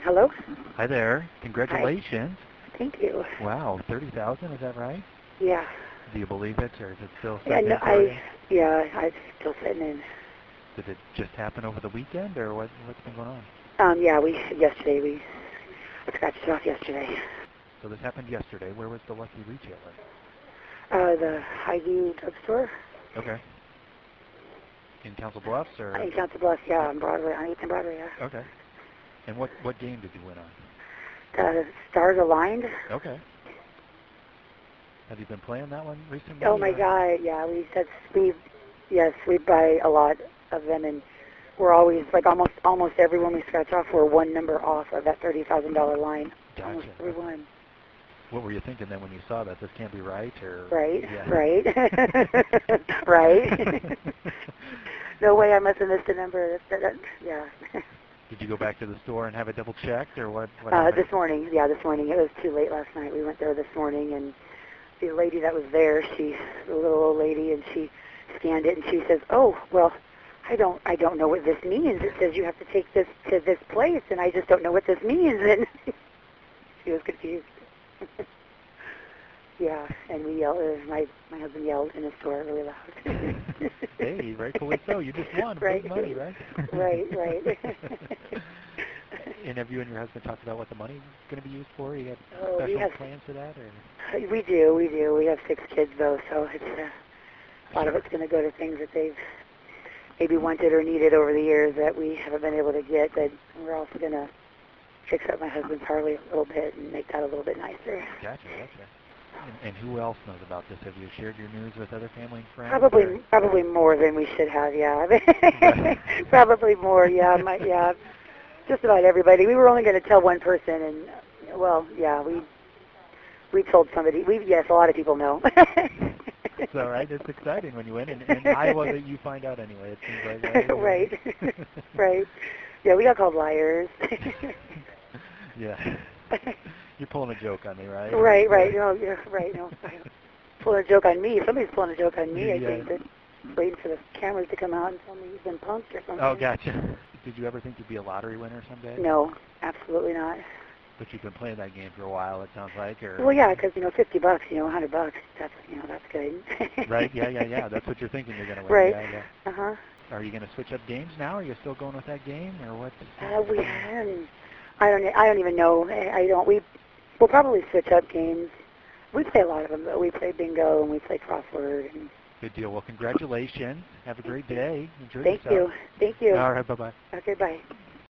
Hello? Hi there. Hi. Congratulations. Thank you. Wow, 30,000, is that right? Yeah. Do you believe it, or is it still Yeah, setting no, in for you? I'm still sitting in. Did it just happen over the weekend, or what's been going on? Yeah, we scratched it off yesterday. So this happened yesterday. Where was the lucky retailer? The Highview drugstore. Okay. In Council Bluffs, or? In Council Bluffs, yeah, on Broadway, on 8th and Broadway, yeah. Okay. And what game did you win on? The stars aligned. Okay. Have you been playing that one recently? Oh my God, yeah, we buy a lot of them, and we're always, like almost everyone we scratch off, we're one number off of that $30,000 line. Gotcha. Almost everyone. What were you thinking then when you saw that? This can't be right, or? Right, Yeah. right, right. No way I must have missed a number. Yeah. Did you go back to the store and have it double checked, or what? This morning. Yeah, this morning. It was too late last night. We went there this morning, and the lady that was there, she's a little old lady, and she scanned it, and she says, "Oh, well, I don't know what this means. It says you have to take this to this place, and I just don't know what this means." And she was confused. Yeah, and we yelled. My husband yelled in the store really loud. Hey, rightfully so. You just won big money, right? Right. And have you and your husband talked about what the money's going to be used for? You got We special have plans for that, or? We do. We have 6 kids though, so it's a lot of it's going to go to things that they've maybe wanted or needed over the years that we haven't been able to get. But we're also going to fix up my husband's Harley a little bit and make that a little bit nicer. Gotcha. And who else knows about this? Have you shared your news with other family and friends? Probably more than we should have. Yeah, probably more. Yeah, just about everybody. We were only going to tell one person, and well, yeah, we told somebody. Yes, a lot of people know. It's all right. It's exciting when you win, and Iowa that you find out anyway. It seems like right. Right. Yeah, we got called liars. Yeah. You're pulling a joke on me, right? Right. No, you're right. No, pulling a joke on me. Somebody's pulling a joke on me. I think that waiting for the cameras to come out and tell me you've been punked or something. Oh, gotcha. Did you ever think you'd be a lottery winner someday? No, absolutely not. But you've been playing that game for a while, it sounds like, or? Well, yeah, because $50, $100, that's good. Right. Yeah. That's what you're thinking you're going to win. Right. Yeah. Uh-huh. Are you going to switch up games now? Are you still going with that game, or what? We haven't. I don't even know. We'll probably switch up games. We play a lot of them, though. We play bingo and we play crossword. And good deal. Well, congratulations. Have a great day. Enjoy yourself. Thank you. All right. Bye-bye. Okay, bye.